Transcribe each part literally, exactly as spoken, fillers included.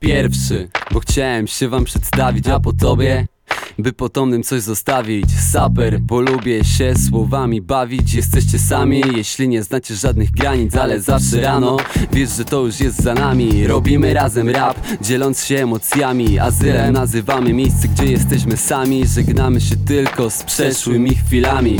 Pierwszy, bo chciałem się wam przedstawić, a po tobie by potomnym coś zostawić. Saper, bo lubię się słowami bawić. Jesteście sami, jeśli nie znacie żadnych granic, ale zawsze rano wiesz, że to już jest za nami. Robimy razem rap, dzieląc się emocjami. Azylem nazywamy miejsce, gdzie jesteśmy sami. Żegnamy się tylko z przeszłymi chwilami.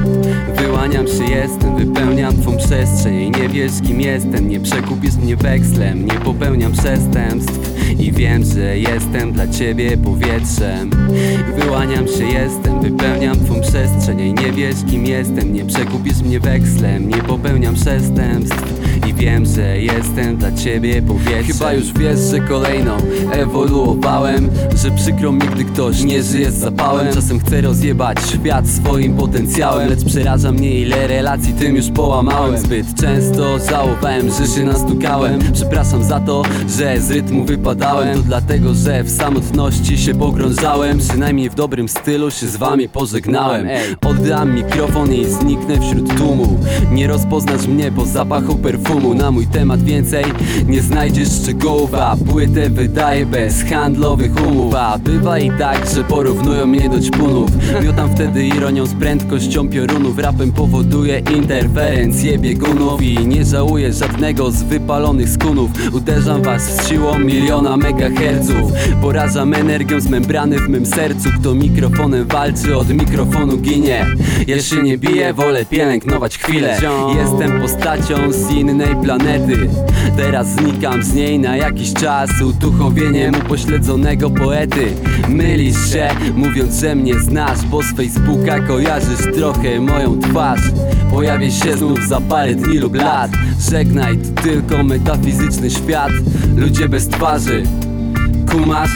Wyłaniam się, jestem, wypełniam twą przestrzeń. Nie wiesz, kim jestem, nie przekupisz mnie wekslem. Nie popełniam przestępstw i wiem, że jestem dla ciebie powietrzem. Wyłaniam się, jestem, wypełniam twą przestrzeń. Nie wiesz, kim jestem, nie przekupisz mnie wekslem. Nie popełniam przestępstw i wiem, że jestem dla ciebie powietrzem. Chyba już wiesz, że kolejną ewoluowałem, że przykro mi, gdy ktoś nie żyje z zapałem. Czasem chcę rozjebać świat swoim potencjałem, lecz przeraża mnie, ile relacji tym już połamałem. Zbyt często żałowałem, że się nastukałem. Przepraszam za to, że z rytmu wypadałem. To dlatego, że w samotności się pogrążałem. Przynajmniej w dobrym stylu się z wami pożegnałem. Oddam mikrofon i zniknę wśród tłumu. Nie rozpoznasz mnie po zapachu perfumu. Na mój temat więcej nie znajdziesz szczegółów, a płytę wydaję bez handlowych umów. A bywa i tak, że porównują mnie do ćpunów. Miotam wtedy ironią z prędkością piorunów. Rapem powoduje interferencje biegunów i nie żałuję żadnego z wypalonych skunów. Uderzam was z siłą miliona megaherców. Porażam energią z membrany w mym sercu. Kto mikrofonem walczy, od mikrofonu ginie. Ja się nie biję, wolę pielęgnować chwilę. Jestem postacią z innej planety. Teraz znikam z niej na jakiś czas, uduchowieniem upośledzonego poety. Mylisz się, mówiąc, że mnie znasz, bo z Facebooka kojarzysz trochę moją twarz. Pojawię się znów za parę dni lub lat. Żegnaj, to tylko metafizyczny świat. Ludzie bez twarzy, kumasz?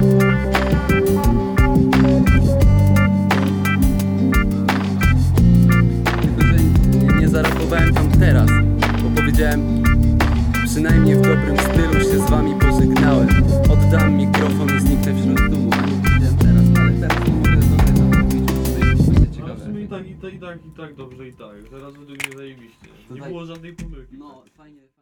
Tylko, że nie zarapowałem tam teraz, bo powiedziałem, przynajmniej w dobrym stylu się z wami pożegnałem. Oddam mikrofon i zniknę wśród tłumu. Powiedziałem teraz, ale teraz nie mogę dobrze zrobić, to jest ciekawe. W sumie i tak, i tak, i tak, i tak dobrze, i tak. Zaraz według mnie zajebiście. Nie tak. było żadnej pomyłki. No, fajnie, fajnie.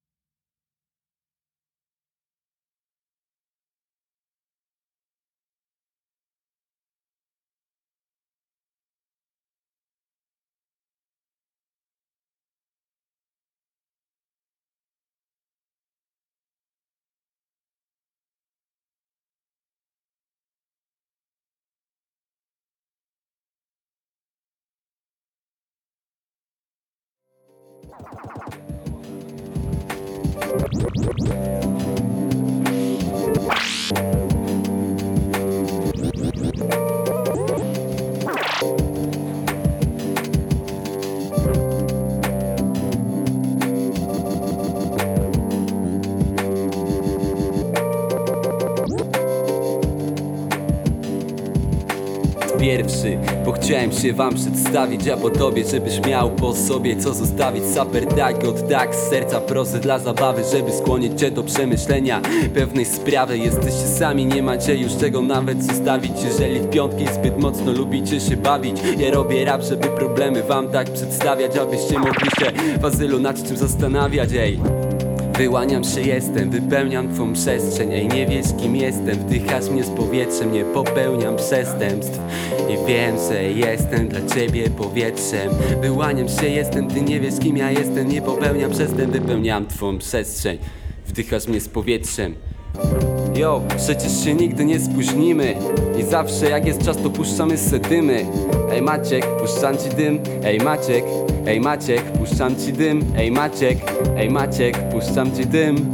Pierwszy, bo chciałem się wam przedstawić, a po tobie, żebyś miał po sobie co zostawić. Saper tak, od tak, z serca prosy dla zabawy, żeby skłonić cię do przemyślenia pewnej sprawy. Jesteście sami, nie macie już czego nawet zostawić. Jeżeli w piątki zbyt mocno lubicie się bawić, ja robię rap, żeby problemy wam tak przedstawiać, abyście mogli się w azylu nad czym zastanawiać. Ej, wyłaniam się, jestem, wypełniam twą przestrzeń. Ej, nie wiesz, kim jestem, wdychasz mnie z powietrzem. Nie popełniam przestępstw i wiem, że jestem dla ciebie powietrzem. Wyłaniam się, jestem, ty nie wiesz, kim ja jestem. Nie popełniam przestępstw, wypełniam twą przestrzeń. Wdychasz mnie z powietrzem. Yo, przecież się nigdy nie spóźnimy i zawsze jak jest czas, to puszczamy sedymy. Ej Maciek, puszczam ci dym. Ej Maciek, ej Maciek, puszczam ci dym. Ej Maciek, ej Maciek, puszczam ci dym.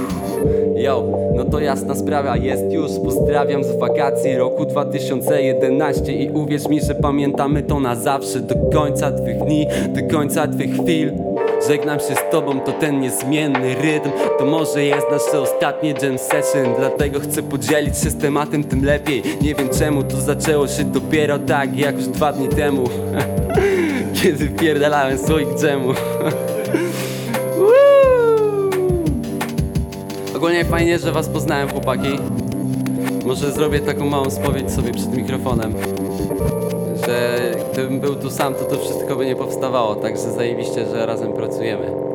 Yo, no to jasna sprawa, jest już. Pozdrawiam z wakacji roku dwa tysiące jedenaście i uwierz mi, że pamiętamy to na zawsze. Do końca twych dni, do końca twych chwil. Żegnam się z tobą, to ten niezmienny rytm. To może jest nasze ostatnie jam session, dlatego chcę podzielić się z tematem tym lepiej. Nie wiem czemu to zaczęło się dopiero tak, jak już dwa dni temu kiedy pierdalałem słoik dżemu. Ogólnie fajnie, że was poznałem, chłopaki. Może zrobię taką małą spowiedź sobie przed mikrofonem, że gdybym był tu sam, to to wszystko by nie powstawało. Także zajebiście, że razem pracujemy.